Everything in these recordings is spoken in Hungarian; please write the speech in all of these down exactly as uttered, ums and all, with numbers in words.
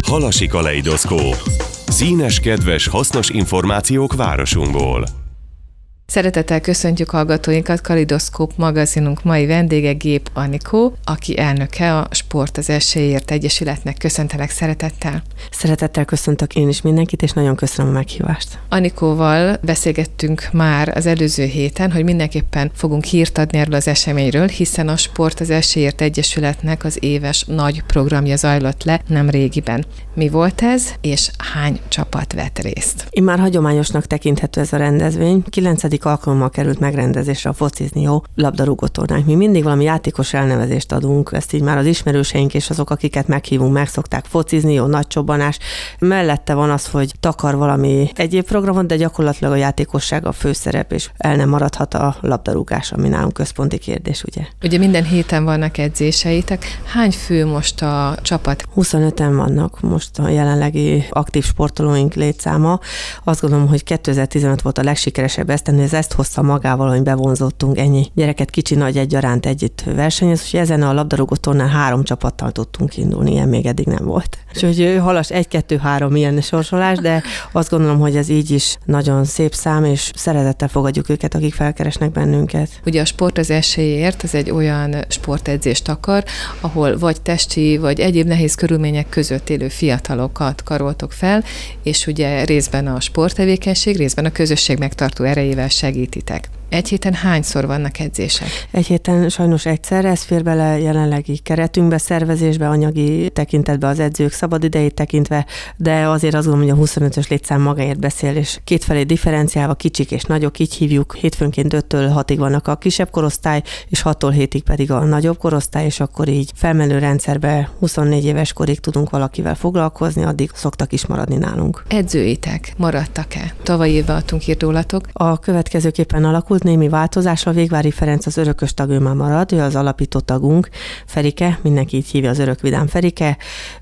Halasi kaleidoszkóp. Színes, kedves, hasznos információk városunkból. Szeretettel köszöntjük hallgatóinkat, Kaleidoszkóp magazinunk mai vendége Gép Anikó, aki elnöke a Sport az Esélyért Egyesületnek. Köszöntelek szeretettel. Szeretettel köszöntök én is mindenkit, és nagyon köszönöm a meghívást. Anikóval beszélgettünk már az előző héten, hogy mindenképpen fogunk hírt adni erről az eseményről, hiszen a Sport az Esélyért Egyesületnek az éves nagy programja zajlott le nem régiben. Mi volt ez, és hány csapat vett részt? Immár hagyományosnak tekinthető ez a rendezvény. kilencedik alkalommal került megrendezésre a Focizni Jó labdarúgó tornánk. Mi mindig valami játékos elnevezést adunk, ezt így már az ismerőseink és azok, akiket meghívunk, megszokták. Focizni Jó, nagy csobbanás. Mellette van az, hogy takar valami egyéb programot, de gyakorlatilag a játékosság a főszerep, és el nem maradhat a labdarúgás, ami nálunk központi kérdés, ugye? Ugye minden héten vannak edzéseitek. Hány fő most a csapat? huszonöten vannak most a jelenlegi aktív sportolóink létszáma. Azt gondolom, hogy kétezer-tizenöt volt a legsikeresebb esztendő, ez ezt hozta magával, hogy bevonzottunk ennyi gyereket kicsi-nagy egyaránt együtt versenyez, és ezen a labdarúgó tornán három csapattal tudtunk indulni, ilyen még eddig nem volt. Úgyhogy halas egy-kettő-három ilyen sorsolás, de azt gondolom, hogy ez így is nagyon szép szám, és szeretettel fogadjuk őket, akik felkeresnek bennünket. Ugye a Sport az Esélyért, ez egy olyan sportedzést akar, ahol vagy testi, vagy egyéb nehéz körülmények között élő fiatalokat karoltok fel, és ugye részben a sporttevékenység, részben a közösség megtartó erejével segítitek. Egy héten hányszor vannak edzések? Egy héten sajnos egyszer, ez fér bele jelenlegi keretünkbe, szervezésbe, anyagi tekintetbe, az edzők szabadidejét tekintve, de azért azt gondolom, hogy a huszonötös létszám magáért beszél, és kétfelé differenciálva, kicsik és nagyok, így hívjuk. Hétfőnként öttől hatig vannak a kisebb korosztály, és hattól hétig pedig a nagyobb korosztály, és akkor így felmenő rendszerbe huszonnégy éves korig tudunk valakivel foglalkozni, addig szoktak is maradni nálunk. Edzőitek maradtak-e? Tavaly évben adtunk írt rólatok. A következőképpen alakult némi változással. Végvári Ferenc az örökös tag, ő már marad, ő az alapító tagunk, Ferike, mindenki így hívja, az örök vidám Ferike,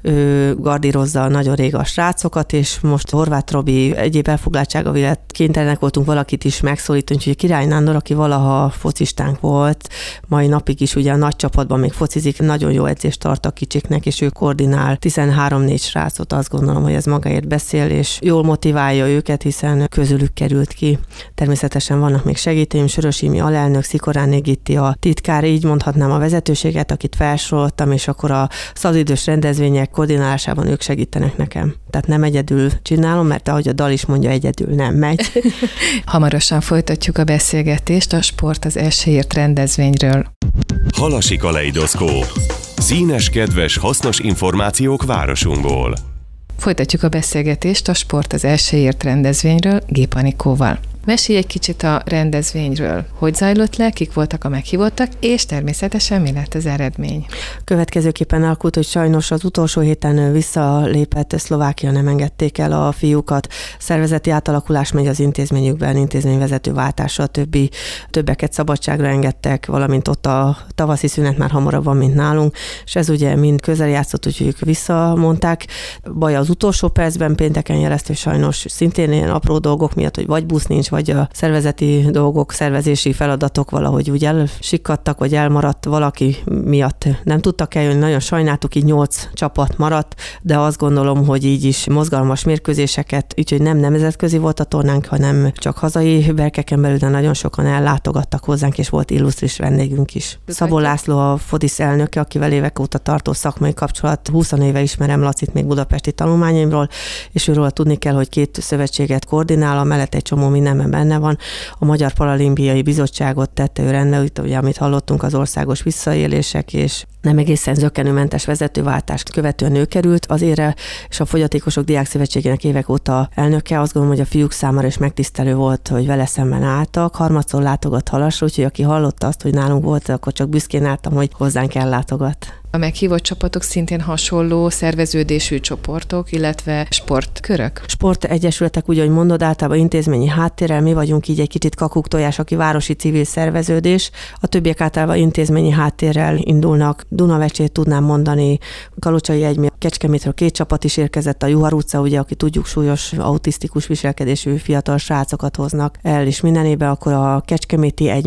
ő gardírozza nagyon rég a srácokat, és most Horváth Robi egyéb elfoglaltsága miatt kénytelenek voltunk valakit is megszólítani, úgyhogy Király Nándor, aki valaha focistánk volt, mai napig is ugye a nagy csapatban még focizik, nagyon jó edzést tart a kicsiknek, és ő koordinál tizenhárom-négy srácot, azt gondolom, hogy ez magáért beszél, és jól motiválja őket, hiszen közülük került ki. Természetesen vannak még segítőim, Sörös Imi alelnök, Szikorán Gitti a titkár, így mondhatnám a vezetőséget, akit felsoroltam, és akkor a szabadidős rendezvények koordinálásában ők segítenek nekem. Tehát nem egyedül csinálom, mert ahogy a dal is mondja, egyedül nem megy. Hamarosan folytatjuk a beszélgetést a Sport az Esélyért rendezvényről. Halasi kaleidoszkóp. Színes, kedves, hasznos információk városunkból. Folytatjuk a beszélgetést a Sport az Esélyért rendezvényről Gép Anikóval. Mesélj egy kicsit a rendezvényről. Hogy zajlott le, kik voltak a meghívottak, és természetesen mi lett az eredmény? Következőképpen alakult, hogy sajnos az utolsó héten visszalépett Szlovákia, nem engedték el a fiúkat. Szervezeti átalakulás megy az intézményükben, intézményvezetőváltása, többi, többeket szabadságra engedtek, valamint ott a tavaszi szünet már hamarabb van, mint nálunk, és ez ugye mind közel játszott, úgyhogy ők visszamondták. Baj az utolsó percben, pénteken jelezte, sajnos szintén ilyen apró dolgok miatt, hogy vagy busz nincs, vagy a szervezeti dolgok, szervezési feladatok valahogy úgy elsikkadtak, vagy elmaradt valaki miatt nem tudtak eljönni. Nagyon sajnáltuk, így nyolc csapat maradt, de azt gondolom, hogy így is mozgalmas mérkőzéseket, úgyhogy nem nemzetközi volt a tornánk, hanem csak hazai berkeken belül, de nagyon sokan ellátogattak hozzánk, és volt illusztris vendégünk is. Szabó László a Fodisz elnöke, akivel évek óta tartó szakmai kapcsolat, húsz éve ismerem Lacit még budapesti tanulmányaimról, és őről tudni kell, hogy két szövetséget koordinál, amellett egy csomó minden benne van. A Magyar Paralimpiai Bizottságot tette ő rendbe, ugye, amit hallottunk, az országos visszaélések, és nem egészen zökkenőmentes vezetőváltást követően ő került az ére, és a Fogyatékosok Diákszövetségének évek óta elnöke. Azt gondolom, hogy a fiúk számára is megtisztelő volt, hogy vele szemben álltak. Harmadszor látogat Halasra, úgyhogy aki hallotta azt, hogy nálunk volt, akkor csak büszkén álltam, hogy hozzánk ellátogat. A meghívott csapatok szintén hasonló szerveződésű csoportok, illetve sportkörök? Sportegyesületek, úgy, ahogy mondod, általában intézményi háttérrel, mi vagyunk így egy kicsit kakuktojás, aki városi civil szerveződés, a többiek általában intézményi háttérrel indulnak. Dunavecsét tudnám mondani, Kalocsai Egymi, Kecskemétről két csapat is érkezett, a Juhar utca, ugye, aki tudjuk súlyos autisztikus viselkedésű fiatal srácokat hoznak el, és minden évben akkor a Kecskeméti Egymi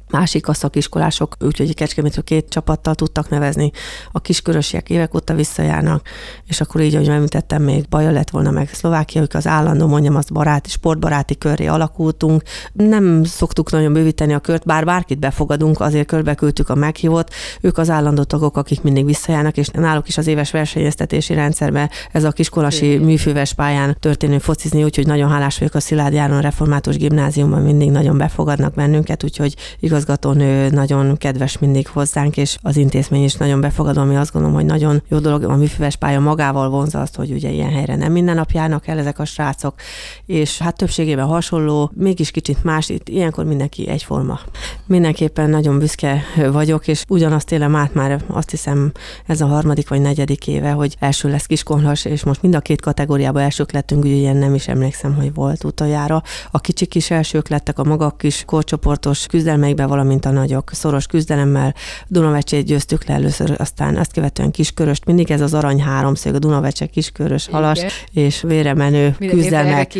másik a szakiskolások, úgyhogy Kecskemétről két csapattal tudtak nevezni. A kiskörösiek évek óta visszajárnak, és akkor így, ahogy említettem, még Baja lett volna meg Szlovákia, ők az állandó, mondjam azt, baráti, sportbaráti körré alakultunk. Nem szoktuk nagyon bővíteni a kört, bár bárkit befogadunk, azért körbeküldtük a meghívót. Ők az állandó tagok, akik mindig visszajárnak, és náluk is az éves versenyeztetési rendszerben ez a kiskolasi műfőves pályán történő focizni, úgyhogy nagyon hálás vagyok a Szilágyi Áron Református Gimnáziumban, mindig nagyon befogadnak bennünket, úgyhogy igazgatónő nagyon kedves mindig hozzánk, és az intézmény is nagyon befogadó, ami azt gondolom, hogy nagyon jó dolog. A műfőves pálya magával vonza azt, hogy ugye ilyen helyre nem minden nap járnak el ezek a srácok, és hát többségében hasonló, mégis kicsit más, itt ilyenkor mindenki egyforma. Mindenképpen nagyon büszke vagyok, és ugyanazt élem át már, azt hiszem ez a harmadik vagy negyedik éve, hogy első lesz Kiskunhalas, és most mind a két kategóriában elsők lettünk, ugye ilyen nem is emlékszem, hogy volt utoljára. A kicsik is elsők lettek, a maga kis korcsoportos küzdelmeikben, valamint a nagyok szoros küzdelemmel. Dunavecsét győztük le először, aztán azt követően Kisköröst, mindig ez az arany háromszög, a Dunavecse, Kiskörös, Halas, igen. És véremenő küzdelmek.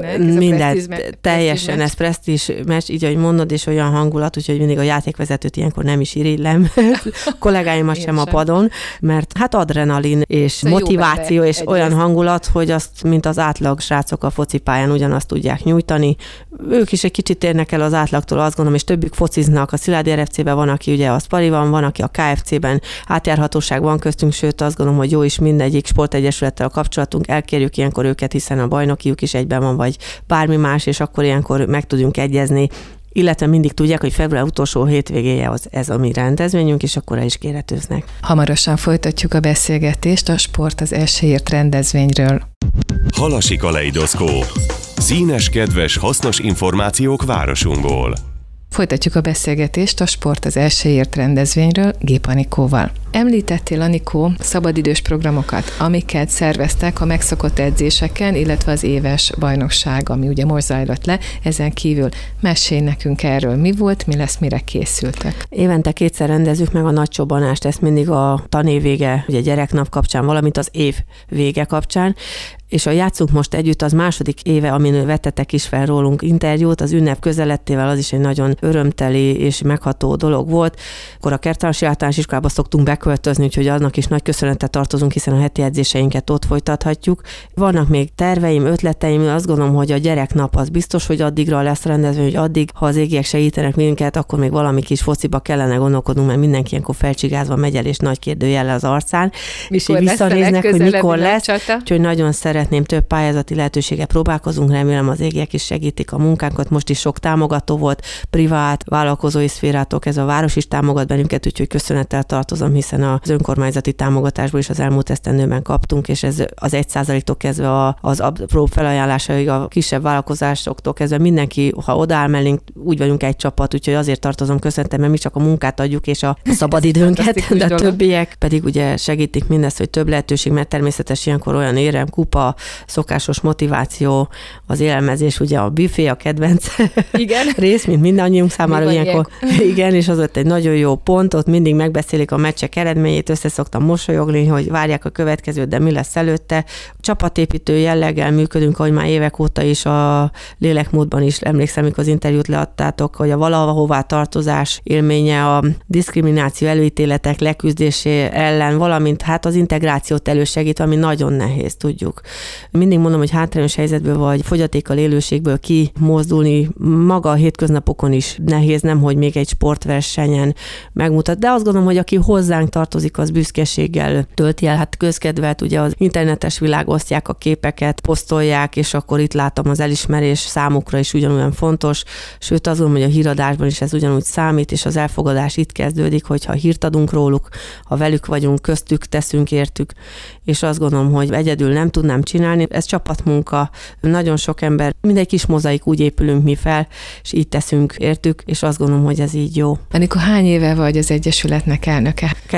Minden teljesen, ez presztízs meccs, így ahogy mondod, és olyan hangulat, úgyhogy mindig a játékvezetőt ilyenkor nem is irigylem, kollégáimat sem a padon, mert hát adrenalin és szóval motiváció, és olyan rész. Hangulat, hogy azt, mint az átlag srácok a focipályán ugyanazt tudják nyújtani. Ők is egy kicsit térnek el az átlagtól, azt gondolom, és többük fociznak. A Szilágyi er ef cében van, aki ugye a Spariban, van, aki a ká ef cében, átjárhatóság van köztünk, sőt azt gondolom, hogy jó is mindegyik sportegyesülettel a kapcsolatunk, elkérjük ilyenkor őket, hiszen a bajnokiuk is egyben van, vagy bármi más, és akkor ilyenkor meg tudjunk egyezni. Illetve mindig tudják, hogy február utolsó hétvégéje az ez a mi rendezvényünk, és akkor el is kéretőznek. Hamarosan folytatjuk a beszélgetést a Sport az esélyért rendezvényről. Halasi kaleidoszkóp. Színes, kedves, hasznos információk városunkból. Folytatjuk a beszélgetést a Sport az esélyért rendezvényről Gép Anikóval. Említettél, Anikó, szabadidős programokat, amiket szerveztek a megszokott edzéseken, illetve az éves bajnokság, ami ugye most zajlott le. Ezen kívül mesélj nekünk erről, mi volt, mi lesz, mire készültek. Évente kétszer rendezzük meg a nagy csobbanást, ezt mindig a tanév vége, ugye gyereknap kapcsán, valamint az év vége kapcsán, és a Játszunk most együtt az második éve, amin vettetek is fel rólunk interjút, az ünnep közelettével az is egy nagyon örömteli és megható dolog volt. Akkor a Kertvárosi Általános Iskolába szoktunk beköltözni, úgyhogy annak is nagy köszönetet tartozunk, hiszen a heti edzéseinket ott folytathatjuk. Vannak még terveim, ötleteim, azt gondolom, hogy a gyereknap az biztos, hogy addigra lesz rendezvény, hogy addig, ha az égiek segítenek minket, akkor még valami kis fociba kellene gondolkodnunk, mert mindenki ilyenkor felcsigázva megy el, és nagy kérdőjellel az arcán. Mikor és visszanéznek, hogy mikor lesz, csata? úgyhogy nagyon szeretném, több pályázati lehetőséggel próbálkozunk, remélem az égiek is segítik a munkánkat. Most is sok támogató volt, privát, vállalkozói szférától kezdve a város is támogat bennünket, úgyhogy köszönettel tartozom, hiszen az önkormányzati támogatásból is az elmúlt esztendőben kaptunk, és ez az egy százaléktól kezdve az apró felajánlásaig, a kisebb vállalkozásoktól kezdve mindenki, ha odaáll mellénk, úgy vagyunk egy csapat, úgyhogy azért tartozom köszönetem, mert mi csak a munkát adjuk, és a szabadidőnket, de a többiek pedig ugye segítik mindezt, hogy több lehetőség, mert természetesen ilyenkor olyan érem, kupa, szokásos motiváció, az élelmezés, ugye a büfé, a kedvenc igen. rész, mint mindannyiunk számára ilyenkor. Igen, és az ott egy nagyon jó pont, ott mindig megbeszélik a meccsek eredményét, össze szoktam mosolyogni, hogy várják a következőt, de mi lesz előtte. Csapatépítő jelleggel működünk, ahogy már évek óta is a lélekmódban is emlékszem, amikor az interjút leadtátok, hogy a valahová tartozás élménye, a diszkrimináció előítéletek leküzdésé ellen, valamint hát az integrációt elősegít, ami nagyon nehéz, tudjuk. Mindig mondom, hogy hátrányos helyzetből vagy fogyatékkal élőségből kimozdulni maga a hétköznapokon is nehéz, nem, hogy még egy sportversenyen megmutat. De azt gondolom, hogy aki hozzánk tartozik, az büszkeséggel tölti el. Hát közkedvelt, ugye az internetes világ osztják a képeket, posztolják, és akkor itt látom az elismerés számukra is ugyanolyan fontos. Sőt, azt gondolom, hogy a híradásban is ez ugyanúgy számít, és az elfogadás itt kezdődik, hogyha hírt adunk róluk, ha velük vagyunk, köztük teszünk értük, és azt gondolom, hogy egyedül nem tudnám csinálni. Ez csapatmunka, nagyon sok ember, mindegy kis mozaik, úgy épülünk mi fel, és így teszünk értük, és azt gondolom, hogy ez így jó. Anikó, hány éve vagy az Egyesületnek elnöke?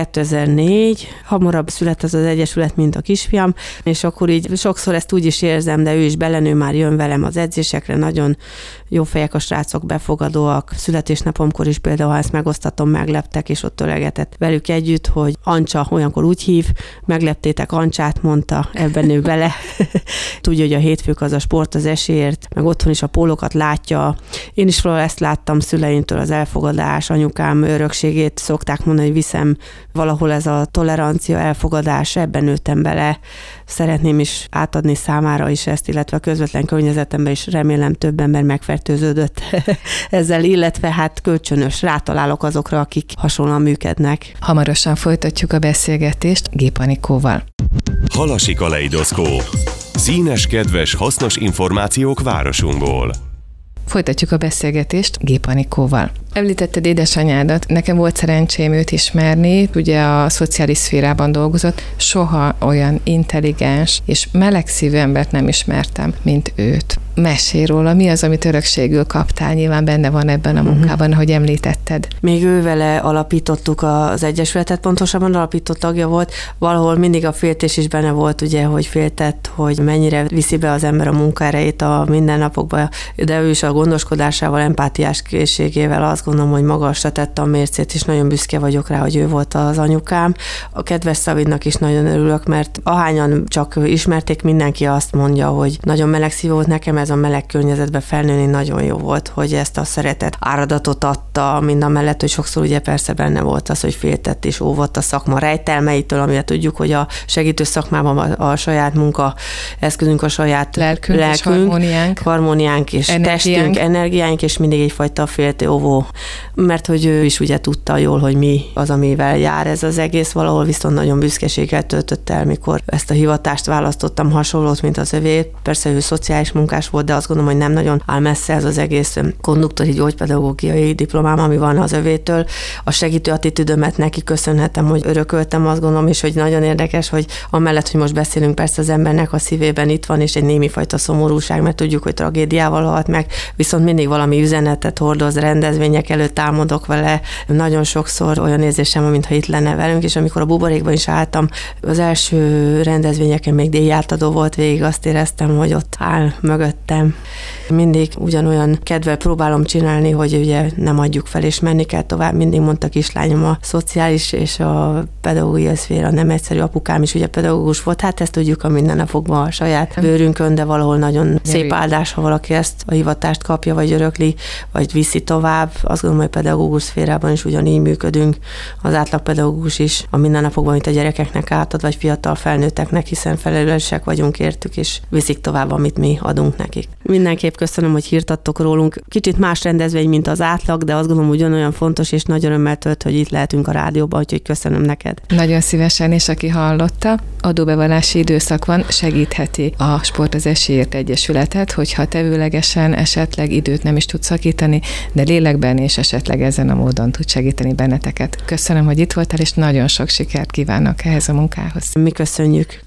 kétezer-négy, hamarabb született az, az egyesület, mint a kisfiam, és akkor így sokszor ezt úgy is érzem, de ő is belenő, már jön velem az edzésekre, nagyon jó fejek a srácok, befogadóak. Születésnapomkor is például, ha ezt megosztatom, megleptek, és ott ölegetett velük együtt, hogy Ancsa, olyankor úgy hív, megleptétek Ancsát, mondta, ebben ő bele. Tudja, hogy a hétfők az a sport az esélyért, meg otthon is a pólokat látja. Én is valahol ezt láttam szüleimtől, az elfogadás, anyukám örökségét szokták mondani, hogy viszem valahol ez a tolerancia, elfogadás, ebben nőttem bele. Szeretném is átadni számára is ezt, illetve a közvetlen környezetemben is remélem több ember megfertőződött ezzel, illetve hát kölcsönös, rátalálok azokra, akik hasonlóan működnek. Hamarosan folytatjuk a beszélgetést Gép Anikóval. Halasi kaleidoszkóp. Színes, kedves, hasznos információk városunkból. Folytatjuk a beszélgetést Gép Anikóval. Említetted édesanyádat, nekem volt szerencsém őt ismerni, ugye a szociális szférában dolgozott, soha olyan intelligens és melegszívű embert nem ismertem, mint őt. Mesélj róla, mi az, amit örökségül kaptál, nyilván benne van ebben a munkában, uh-huh. ahogy említetted. Még ő vele alapítottuk az egyesületet, pontosabban alapított tagja volt, valahol mindig a féltés is benne volt, ugye, hogy féltett, hogy mennyire viszi be az ember a munkaerejét a mindennapokba, de ő is a gondoskodásával, empátiás készségével azt gondolom, hogy magasra tette a mércét, és nagyon büszke vagyok rá, hogy ő volt az anyukám. A kedves Szavidnak is nagyon örülök, mert ahányan csak ismerték, mindenki azt mondja, hogy nagyon melegszívű volt nekem, ez a meleg környezetbe felnőni nagyon jó volt, hogy ezt a szeretet áradatot adta, mind a mellett, hogy sokszor ugye persze benne volt az, hogy féltett és óvott a szakma rejtelmeitől, amire tudjuk, hogy a segítő szakmában a, a saját munka eszközünk, a saját lelkünk, lelkünk és harmóniánk, harmóniánk és energiánk. testünk, energiánk, és mindig egyfajta féltő óvó, mert hogy ő is ugye tudta jól, hogy mi az, amivel jár ez az egész, valahol viszont nagyon büszkeséggel töltött el, mikor ezt a hivatást választottam, hasonlót, mint az övé. Persze ő szociális munkás volt, de azt gondolom, hogy nem nagyon áll messze ez az egész konduktori gyógypedagógiai diplomám, ami van az övétől. A segítő attitűdömet neki köszönhetem, hogy örököltem, azt gondolom, és hogy nagyon érdekes, hogy amellett, hogy most beszélünk, persze az embernek a szívében itt van, és egy némi fajta szomorúság, mert tudjuk, hogy tragédiával halt meg, viszont mindig valami üzenetet hordoz, rendezvények előtt álmodok vele. Nagyon sokszor olyan érzésem, mintha itt lenne velünk, és amikor a buborékban is álltam, az első rendezvényeken még díjátadó volt, végig azt éreztem, hogy ott áll mögöttem. Mindig ugyanolyan kedvel próbálom csinálni, hogy ugye nem adjuk fel, és menni kell tovább. Mindig mondta kislányom, a szociális és a pedagógiai szféra nem egyszerű, apukám is ugye pedagógus volt, hát ezt tudjuk a mindennapokban a saját bőrünkön, de valahol nagyon szép áldás, ha valaki ezt a hivatást kapja, vagy örökli, vagy viszi tovább. Azt gondolom, hogy pedagógus szférában is ugyanígy működünk. Az átlag pedagógus is a mindennapokban, mint a gyerekeknek átad, vagy fiatal felnőtteknek, hiszen felelősek vagyunk értük, és viszik tovább, amit mi adunk nekik. Mindenképp köszönöm, hogy hírt adtok rólunk. Kicsit más rendezvény, mint az átlag, de azt gondolom, ugyanolyan fontos, és nagy örömmel tölt, hogy itt lehetünk a rádióban, úgyhogy köszönöm neked. Nagyon szívesen, és aki hallotta, adóbevallási időszak van, segítheti a Sport az Esélyért Egyesületet, hogyha tevőlegesen esetleg időt nem is tud szakítani, de lélekben és esetleg ezen a módon tud segíteni benneteket. Köszönöm, hogy itt voltál, és nagyon sok sikert kívánok ehhez a munkához. Mi köszönjük.